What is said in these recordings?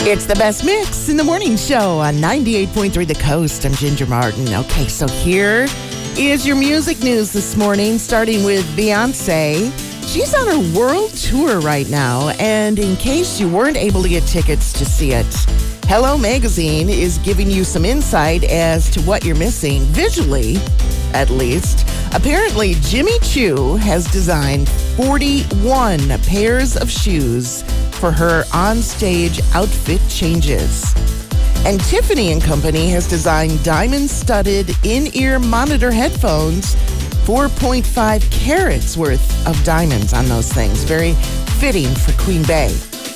It's the best mix in the morning show on 98.3 The Coast. I'm Ginger Martin. Okay, so here is your music news this morning, starting with Beyonce. She's on her world tour right now, and in case you weren't able to get tickets to see it, Hello Magazine is giving you some insight as to what you're missing, visually at least. Apparently, Jimmy Choo has designed 41 pairs of shoes for her on-stage outfit changes. And Tiffany & Company has designed diamond-studded in-ear monitor headphones, 4.5 carats worth of diamonds on those things. Very fitting for Queen Bey.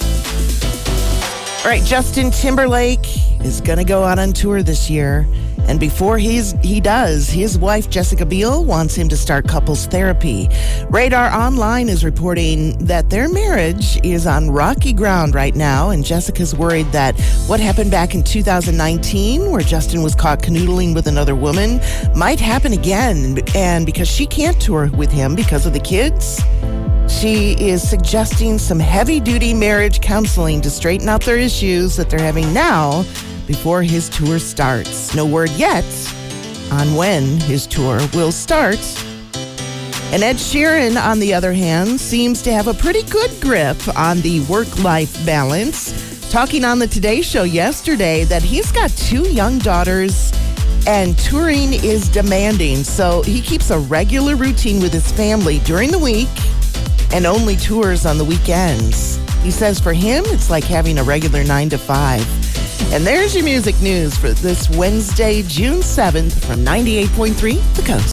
All right, Justin Timberlake is going to go out on tour this year. And before he does, his wife, Jessica Biel, wants him to start couples therapy. Radar Online is reporting that their marriage is on rocky ground right now, and Jessica's worried that what happened back in 2019, where Justin was caught canoodling with another woman, might happen again. And because she can't tour with him because of the kids, she is suggesting some heavy-duty marriage counseling to straighten out their issues that they're having now before his tour starts. No word yet on when his tour will start. And Ed Sheeran, on the other hand, seems to have a pretty good grip on the work-life balance, talking on the Today Show yesterday that he's got 2 young daughters and touring is demanding. So he keeps a regular routine with his family during the week and only tours on the weekends. He says for him, it's like having a regular 9 to 5. And there's your music news for this Wednesday, June 7th from 98.3 The Coast.